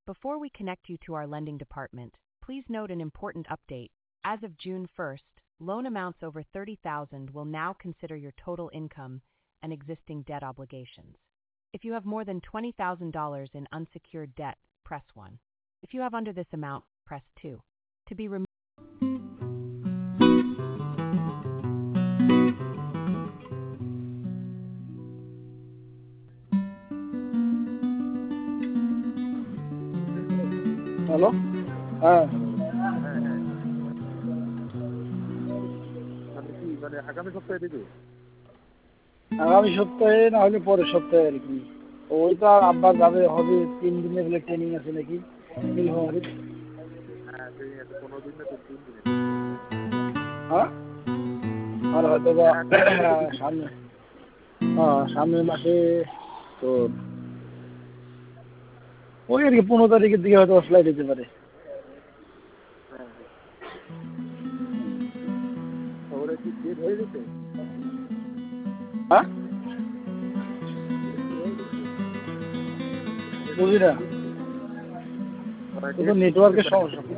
Before we connect you to our lending department, please note an important update. As of June 1st, loan amounts over $30,000 will now consider your total income and existing debt obligations. If you have more than $20,000 in unsecured debt, press 1. If you have under this amount, press 2. To be removed. Hello, হ্যাঁ মানে আগামী সপ্তাহে দেবে? আগামী সপ্তাহে না হলে পরের সপ্তাহে আর কি। ওই তো আর আব্বা যাবে হবে 3 দিনের বলে ট্রেনিং আছে নাকি নীলফামারীর। হ্যাঁ ট্রেনিং আছে 15 দিন না 3 দিন। হ্যাঁ আর হয়তো বা সামনের মাসে তো ওই আর কি 15 তারিখের দিকে হয়তো ফ্লাইট যেতে পারে। ওরা কি ডেট হয়ে গেছে? হ্যাঁ বুঝি না, নেটওয়ার্কের সমস্যা।